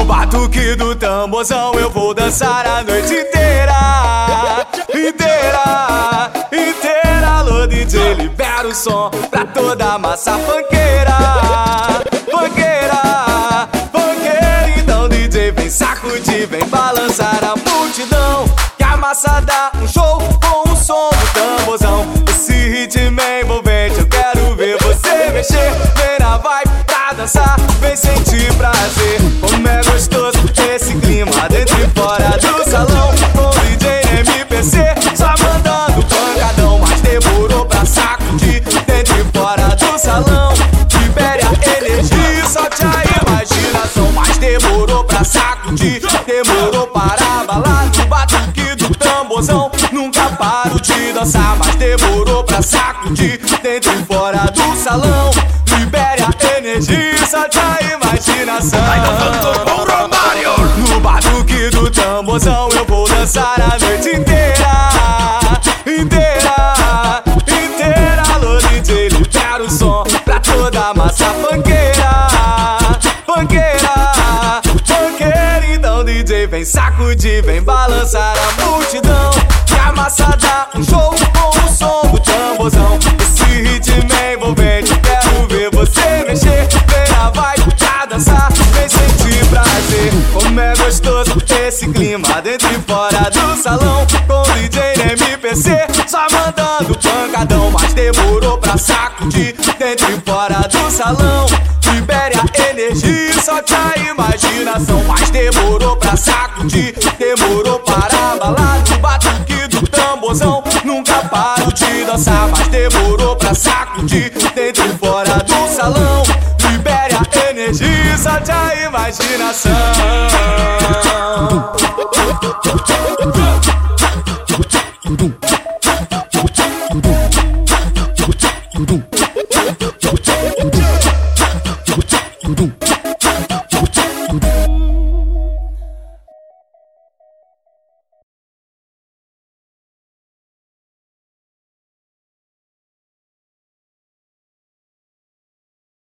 batuque do tamborzão eu vou dançar a noite inteira. Inteira, inteira. Alô DJ, libera o som pra toda a massa funkeira. Funkeira, funkeira. Então DJ vem sacudir, vem balançar a multidão, que a massa dá um show com o som do tamborzão. Esse ritmo é envolvente, eu quero ver você mexer. Vem na vibe pra dançar, vem sentir prazer. Como é gostoso esse clima dentro e fora do salão, com o DJ MPC só mandando pancadão. Mas demorou pra sacudir dentro e fora do salão. Libere a energia, solte a imaginação. Mas demorou pra sacudir, demorou para abalar no batuque do tamborzão. Nunca paro de dançar, mas demorou pra sacudir dentro e fora do salão. Libere a energia, solte a imaginação. No batuque do tamborzão eu vou dançar a noite inteira. Inteira, inteira. Alô DJ, libera o som pra toda a massa funkeira. Funkeira, funkeira. Então DJ vem sacudir, vem balançar a multidão, que a massa dá um show com o som do tamborzão. Esse ritmo é envolvente, eu quero ver você mexer. Vem na vibe pra dançar, vem sentir prazer. Como é gostoso esse clima dentro e fora do salão, com o DJ MPC só mandando pancadão. Mas demorou pra sacudir dentro e fora do salão. Libere a energia, solte a imaginação. Mas demorou pra sacudir, demorou para abalar no batuque do tamborzão. Nunca paro de dançar, mas demorou pra sacudir dentro e fora do salão. Libere a energia, solte a imaginação.